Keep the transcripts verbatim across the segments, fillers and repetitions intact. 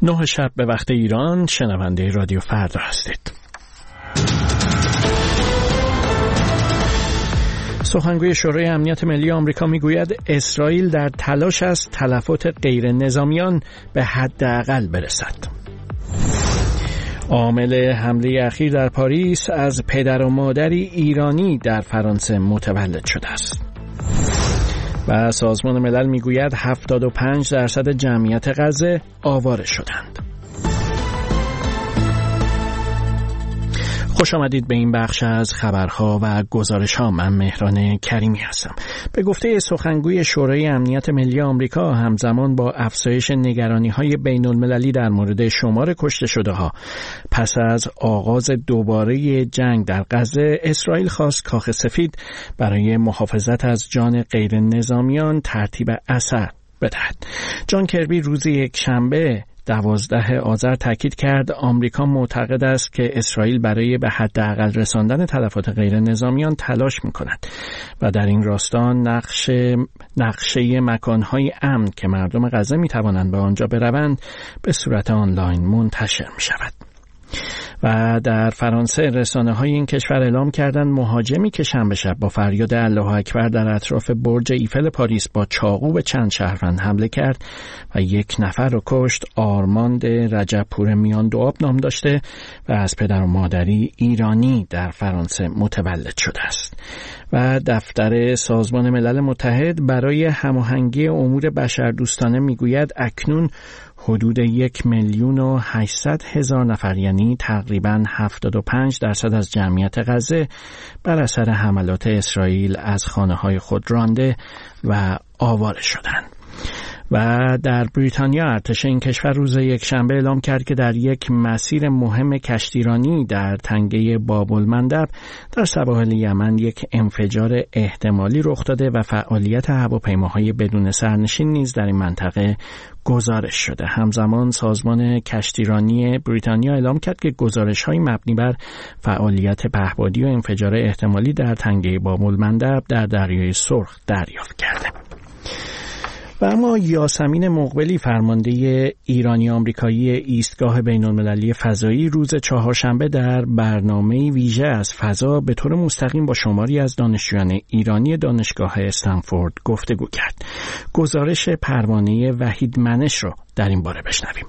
نه شب به وقت ایران شنونده رادیو فردا هستید. سخنگوی شورای امنیت ملی آمریکا میگوید اسرائیل در تلاش است تلفات غیر نظامیان به حداقل برسد. عامل حمله اخیر در پاریس از پدر و مادری ایرانی در فرانسه متولد شده است. و سازمان ملل میگوید هفتاد و پنج درصد جمعیت غزه آواره شدند. خوش آمدید به این بخش از خبرها و گزارش‌ها. من مهران کریمی هستم. به گفته سخنگوی شورای امنیت ملی آمریکا، همزمان با افزایش نگرانی‌های بین‌المللی در مورد شمار کشته شده‌ها پس از آغاز دوباره جنگ در غزه، اسرائیل خواست کاخ سفید برای محافظت از جان غیر نظامیان ترتیب اثر بدهد. جان کربی روز یک شنبه دوازده آذر تاکید کرد آمریکا معتقد است که اسرائیل برای به حداقل رساندن تلفات غیر نظامیان تلاش می‌کند و در این راستا نقش نقشه مکان‌های امن که مردم غزه می‌توانند به آنجا بروند به صورت آنلاین منتشر می‌شود. و در فرانسه رسانه‌های این کشور اعلام کردند مهاجمی که شنبه شب با فریاد الله اکبر در اطراف برج ایفل پاریس با چاقو به چند شهروند حمله کرد و یک نفر را کشت، آرماند رجب پور میان دوآب نام داشته و از پدر و مادری ایرانی در فرانسه متولد شده است. و دفتر سازمان ملل متحد برای هماهنگی امور بشردوستانه میگوید اکنون حدود یک میلیون و هشتصد هزار نفر، یعنی تقریباً هفتاد و پنج درصد از جمعیت غزه بر اثر حملات اسرائیل از خانه‌های خود رانده و آواره شدند. و در بریتانیا ارتش این کشور روز یک شنبه اعلام کرد که در یک مسیر مهم کشتیرانی در تنگه باب المندب در سواحل یمن یک انفجار احتمالی رخ داده و فعالیت هواپیماهای بدون سرنشین نیز در این منطقه گزارش شده. همزمان سازمان کشتیرانی بریتانیا اعلام کرد که گزارش‌های مبنی بر فعالیت پهپادی و انفجار احتمالی در تنگه باب المندب در دریای سرخ دریافت کرده. و اما یاسمین مقبلی، فرمانده ایرانی آمریکایی ایستگاه بین‌المللی فضایی، روز چهارشنبه در برنامه ویژه از فضا به طور مستقیم با شماری از دانشجویان ایرانی دانشگاه استنفورد گفتگو کرد. گزارش پروانه وحید منش را در این باره بشنویم.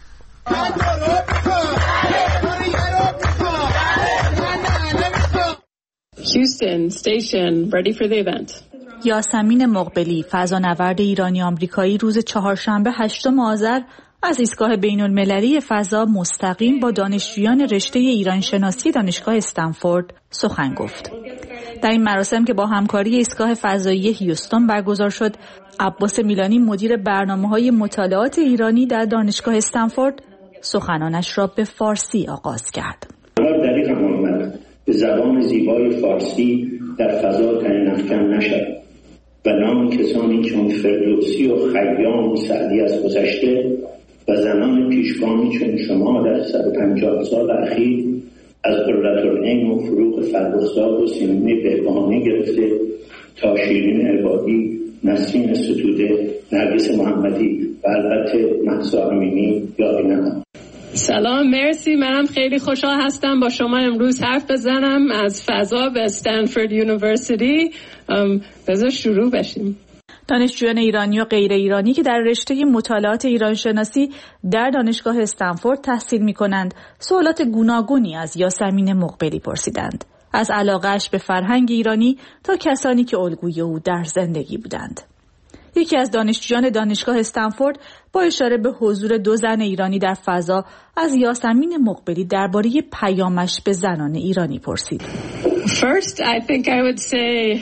Houston station ready for the event. یاسمین مقبلی، فضانورد ایرانی آمریکایی، روز چهارشنبه هشتم آذر از ایستگاه بین‌المللی فضا مستقیم با دانشجویان رشته ایران شناسی دانشگاه استنفورد سخن گفت. در این مراسم که با همکاری ایستگاه فضایی هیوستون برگزار شد، عباس میلانی، مدیر برنامه‌های مطالعات ایرانی در دانشگاه استنفورد، سخنانش را به فارسی آغاز کرد. دقیقاً محمد به زبان زیبای فارسی در فضا تنفکن نشد و نام کسانی چون فردوسی و خیام و سعدی از گذشته و زنان پیشگامی چون شما در صد و پنجاه سال اخیر از قرةالعین و فروغ فرخزاد و سیمین بهبهانی گرفته تا شیرین عبادی، نسرین ستوده، نرگس محمدی و البته مهسا امینی یادی نکنم. سلام، مرسی. منم خیلی خوشحال هستم با شما امروز حرف بزنم از فضا به استنفورد یونیورسیتی. بذار شروع بشیم. دانشجویان ایرانی و غیر ایرانی که در رشته مطالعات ایران شناسی در دانشگاه استنفورد تحصیل می کنند سوالات گوناگونی از یاسمین مقبلی پرسیدند، از علاقه‌اش به فرهنگ ایرانی تا کسانی که الگوی او در زندگی بودند. یکی از دانشجویان دانشگاه استنفورد با اشاره به حضور دو زن ایرانی در فضا از یاسمین مقبلی درباره پیامش به زنان ایرانی پرسید. First, I think I would say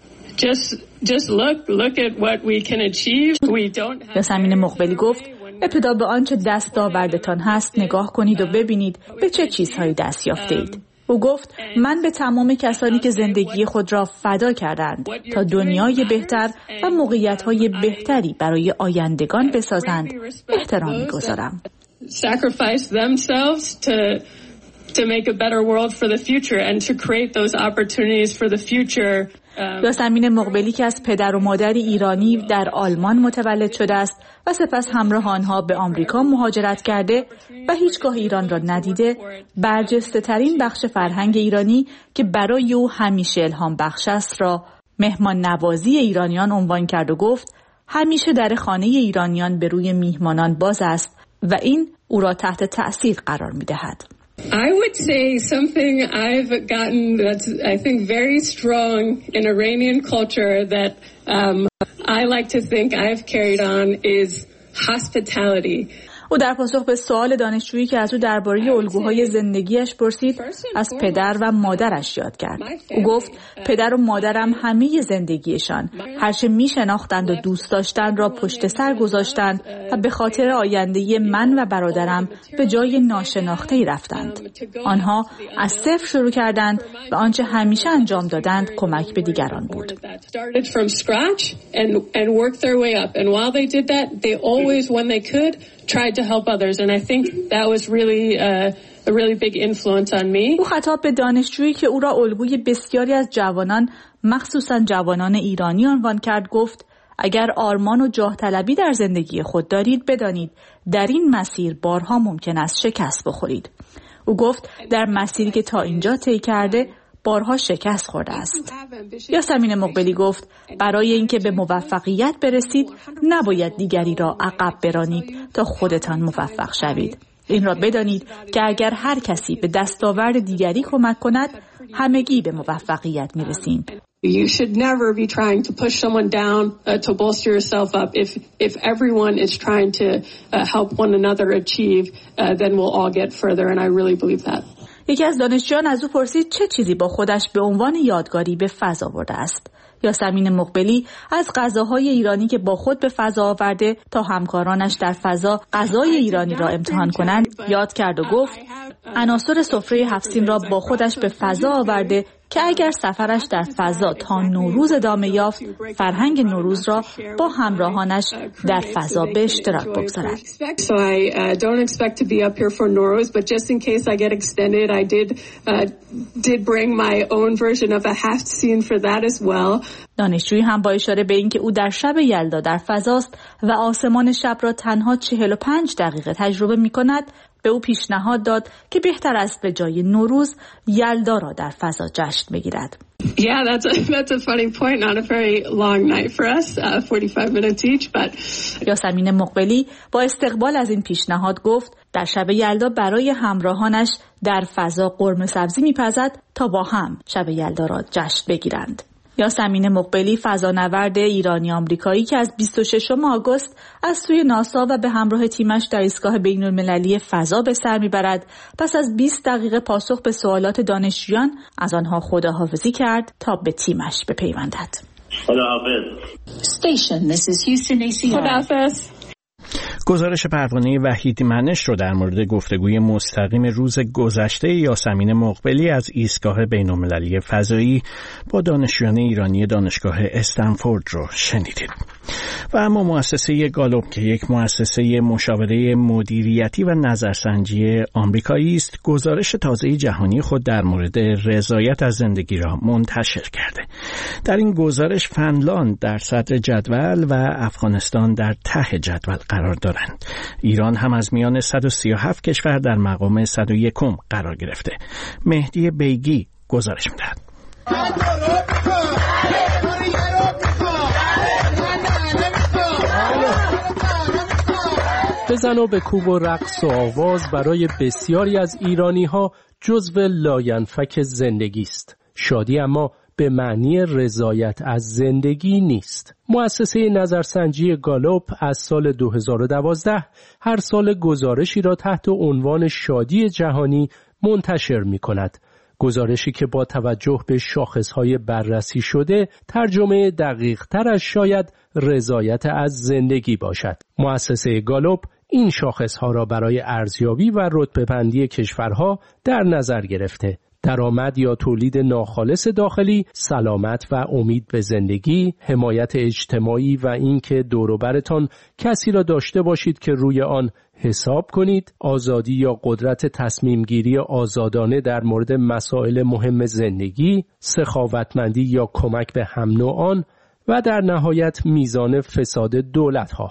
just just look look at what we can achieve. We don't have. یاسمین مقبلی گفت ابتدا به آنچه دستاوردتان هست نگاه کنید و ببینید به چه چیزهایی دست یافته اید. او گفت من به تمام کسانی که زندگی خود را فدا کردند تا دنیای بهتر و موقعیت‌های بهتری برای آیندگان بسازند احترام می‌گذارم. Sacrifice themselves to to make a better world for the future and to create those opportunities for the future. یاسمین مقبلی که از پدر و مادری ایرانی در آلمان متولد شده است و سپس همراه آنها به آمریکا مهاجرت کرده و هیچگاه ایران را ندیده، برجسته ترین بخش فرهنگ ایرانی که برای او همیشه الهام بخش است را مهمان نوازی ایرانیان عنوان کرد و گفت همیشه در خانه ایرانیان به روی میهمانان باز است و این او را تحت تأثیر قرار می‌دهد. I would say something I've gotten that's I think very strong in Iranian culture that um, I like to think I've carried on is hospitality. او در پاسخ به سوال دانشجویی که از او درباره الگوهای زندگیش پرسید از پدر و مادرش یاد کرد. او گفت پدر و مادرم همه زندگیشان هرچه می شناختند و دوست داشتند را پشت سر گذاشتند و به خاطر آینده من و برادرم به جای ناشناخته‌ای رفتند. آنها از صفر شروع کردند و آنچه همیشه انجام دادند کمک به دیگران بود. tried to help others and I think that was really uh, a really big influence on me. او خطاب به دانشجویی که او را الگوی بسیاری از جوانان مخصوصاً جوانان ایرانی عنوان کرد گفت اگر آرمان و جاه طلبی در زندگی خود دارید بدانید در این مسیر بارها ممکن است شکست بخورید. او گفت در مسیری که تا اینجا طی کرده بارها شکست خورده است. یاسمین مقبلی گفت برای اینکه به موفقیت برسید نباید دیگری را عقب برانید تا خودتان موفق شوید. این را بدانید که اگر هر کسی به دستاورد دیگری کمک کند همگی به موفقیت میرسیم. You should never be trying to push someone down uh, to bolster yourself up. If if everyone is trying to uh, help one another achieve, uh, then we'll all get further and I really believe that. یکی از دانشجویان از او پرسید چه چیزی با خودش به عنوان یادگاری به فضا برده است. یاسمین مقبلی از غذاهای ایرانی که با خود به فضا آورده تا همکارانش در فضا غذای ایرانی را امتحان کنند یاد کرد و گفت عناصر سفره هفت سین را با خودش به فضا آورده که اگر سفرش در فضا تا نوروز ادامه یافت فرهنگ نوروز را با همراهانش در فضا به اشتراک بگذارد. So I uh, don't expect to be up here for Nowruz, but just in case I get extended, I did uh, did bring my own version of a half scene for that as well. دانشجویی هم با اشاره به اینکه او در شب یلدا در فضاست و آسمان شب را تنها چهل و پنج دقیقه تجربه می‌کند، به او پیشنهاد داد که بهتر است به جای نوروز یلدا را در فضا جشن بگیرد. Yeah, that's a, that's a funny point. Not a very long night for us, uh, forty-five minutes each, but یاسمین مقبلی با استقبال از این پیشنهاد گفت در شب یلدا برای همراهانش در فضا قرمه سبزی می‌پزد تا با هم شب یلدا را جشن بگیرند. یاسمین مقبلی فضانورد ایرانی آمریکایی که از بیست و ششم آگوست از سوی ناسا و به همراه تیمش در ایستگاه بین‌المللی فضا به سر میبرد. پس از بیست دقیقه پاسخ به سوالات دانشجویان از آنها خداحافظی کرد تا به تیمش بپیوندد. خداحافظ. Station, this is Houston A C R. خداحافظ. گزارش پروانه وحید منش رو در مورد گفتگوی مستقیم روز گذشته یاسمین مقبلی از ایستگاه بین‌المللی فضایی با دانشجویان ایرانی دانشگاه استنفورد رو شنیدید. و اما مؤسسه گالوب که یک مؤسسه مشاوره مدیریتی و نظرسنجی آمریکایی است، گزارش تازه جهانی خود در مورد رضایت از زندگی را منتشر کرده. در این گزارش فنلاند در صدر جدول و افغانستان در ته جدول قرار دارند. ایران هم از میان صد و سی و هفت کشور در مقام صد و یک قرار گرفته. مهدی بیگی گزارش می‌دهد. بزن و به کوب و رقص و آواز برای بسیاری از ایرانی‌ها جزو لاینفک زندگی است. شادی اما به معنی رضایت از زندگی نیست. مؤسسه نظرسنجی گالوب از سال دو هزار و دوازده هر سال گزارشی را تحت عنوان شادی جهانی منتشر می‌کند. گزارشی که با توجه به شاخصهای بررسی شده ترجمه دقیق ترش شاید رضایت از زندگی باشد. مؤسسه گالوب این شاخصها را برای ارزیابی و رتبه‌بندی کشورها در نظر گرفته: درآمد یا تولید ناخالص داخلی، سلامت و امید به زندگی، حمایت اجتماعی و اینکه دور و برتان کسی را داشته باشید که روی آن حساب کنید، آزادی یا قدرت تصمیم گیری آزادانه در مورد مسائل مهم زندگی، سخاوتمندی یا کمک به هم نوعان و در نهایت میزان فساد دولت‌ها.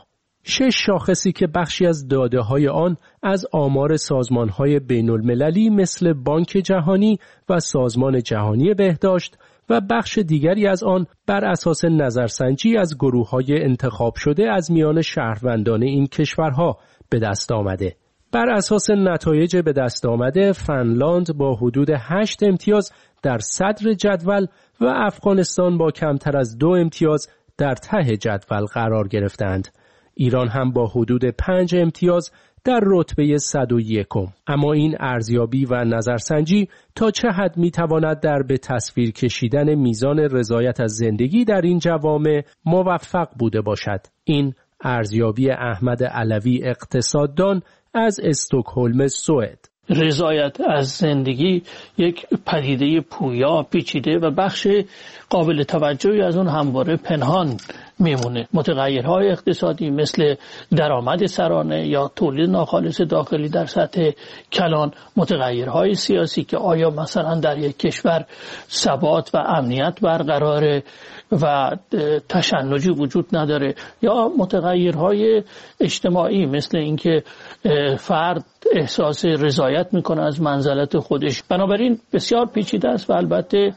شش شاخصی که بخشی از داده‌های آن از آمار سازمان‌های بین‌المللی مثل بانک جهانی و سازمان جهانی بهداشت و بخش دیگری از آن بر اساس نظرسنجی از گروه‌های انتخاب شده از میان شهروندان این کشورها به دست آمده. بر اساس نتایج به دست آمده، فنلاند با حدود هشت امتیاز در صدر جدول و افغانستان با کمتر از دو امتیاز در ته جدول قرار گرفتند. ایران هم با حدود پنج امتیاز در رتبه صد و یکم. اما این ارزیابی و نظرسنجی تا چه حد میتواند در به تصویر کشیدن میزان رضایت از زندگی در این جوامع موفق بوده باشد؟ این ارزیابی احمد علوی اقتصاددان از استکهلم، سوئد. رضایت از زندگی یک پدیده پویا، پیچیده و بخش قابل توجهی از اون همواره پنهان میمونه. متغیرهای اقتصادی مثل درآمد سرانه یا تولید ناخالص داخلی در سطح کلان، متغیرهای سیاسی که آیا مثلا در یک کشور ثبات و امنیت برقراره و تشنجی وجود نداره، یا متغیرهای اجتماعی مثل اینکه فرد احساس رضایت میکنه از منزلت خودش. بنابراین بسیار پیچیده است و البته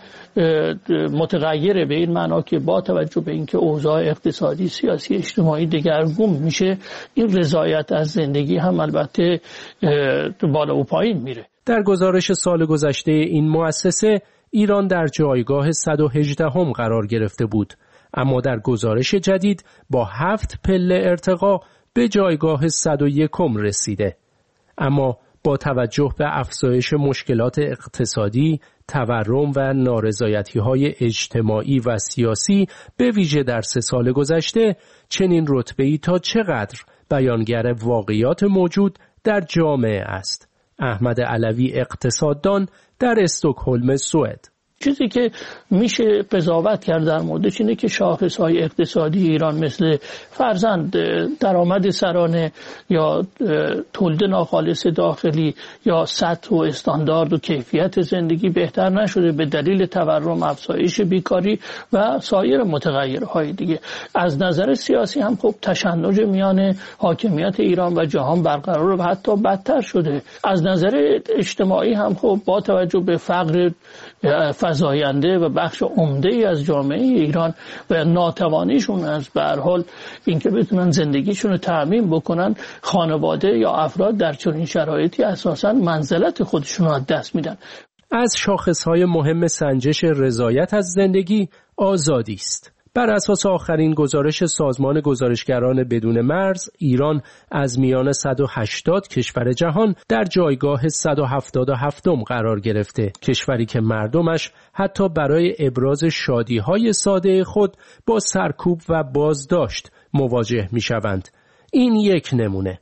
متغیره به این معنا که با توجه به اینکه اوضاع اقتصادی، سیاسی، اجتماعی دگرگون میشه، این رضایت از زندگی هم البته بالا و پایین میره. در گزارش سال گذشته این مؤسسه ایران در جایگاه صد و هجدهم قرار گرفته بود، اما در گزارش جدید با هفت پله ارتقا به جایگاه صد و یکم رسیده. اما با توجه به افزایش مشکلات اقتصادی، تورم و نارضایتی‌های اجتماعی و سیاسی به ویژه در سه سال گذشته، چنین رتبه‌ای تا چقدر بیانگر واقعیات موجود در جامعه است. احمد علوی اقتصاددان در استکهلم، سوئد. چیزی که میشه قضاوت کرد در موردش اینه که شاخصهای اقتصادی ایران مثل فرزند درآمد سرانه یا تولید ناخالص داخلی یا سطح و استاندارد و کیفیت زندگی بهتر نشده به دلیل تورم، افزایش بیکاری و سایر متغیرهای دیگه. از نظر سیاسی هم خب تشنج میان حاکمیت ایران و جهان برقرار و حتی بدتر شده. از نظر اجتماعی هم خب با توجه به فقر فزاینده و بخش عمده‌ای از جامعه ایران و ناتوانیشون از به هر حال اینکه بتونن زندگیشون رو تأمین بکنن، خانواده یا افراد در چنین شرایطی اساساً منزلت خودشون رو از دست میدن. از شاخص‌های مهم سنجش رضایت از زندگی آزادی است. بر اساس آخرین گزارش سازمان گزارشگران بدون مرز، ایران از میان صد و هشتاد کشور جهان در جایگاه صد و هفتاد و هفتم قرار گرفته، کشوری که مردمش حتی برای ابراز شادی‌های ساده خود با سرکوب و بازداشت مواجه می‌شوند. این یک نمونه.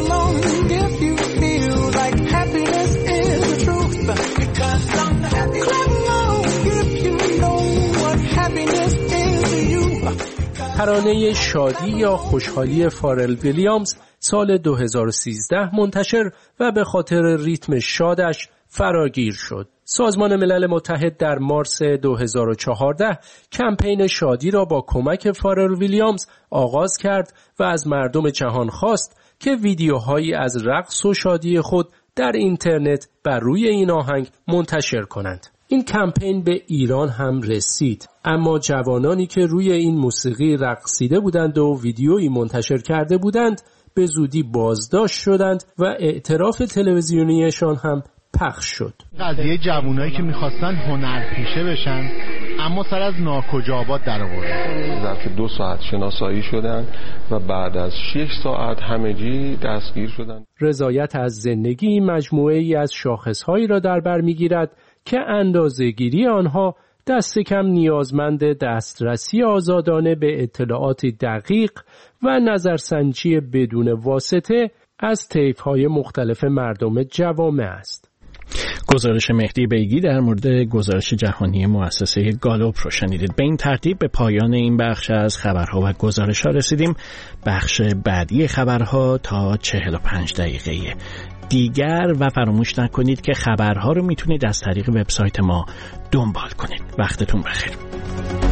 ترانه شادی یا خوشحالی فارل ویلیامز سال دو هزار و سیزده منتشر و به خاطر ریتم شادش فراگیر شد. سازمان ملل متحد در مارس دو هزار و چهارده کمپین شادی را با کمک فارل ویلیامز آغاز کرد و از مردم جهان خواست که ویدیوهایی از رقص و شادی خود در اینترنت بر روی این آهنگ منتشر کنند. این کمپین به ایران هم رسید، اما جوانانی که روی این موسیقی رقصیده بودند و ویدیویی منتشر کرده بودند به زودی بازداشت شدند و اعتراف تلویزیونیشان هم پخش شد. قضیه جوانایی که میخواستن هنرپیشه بشن اما سر از ناکجا آباد در آوردن. ظرف دو ساعت شناسایی شدن و بعد از شش ساعت همگی دستگیر شدند. رضایت از زندگی مجموعه‌ای از شاخص‌هایی را در بر می‌گیرد که اندازه‌گیری آنها دست کم نیازمند دسترسی آزادانه به اطلاعات دقیق و نظرسنجی بدون واسطه از طیف‌های مختلف مردم جوامع است. گزارش مهدی بیگی در مورد گزارش جهانی مؤسسه گالوپ رو شنیدید. به این ترتیب به پایان این بخش از خبرها و گزارش‌ها رسیدیم. بخش بعدی خبرها تا چهل و پنج دقیقه دیگر و فراموش نکنید که خبرها رو میتونید از طریق وبسایت ما دنبال کنید. وقتتون بخیر.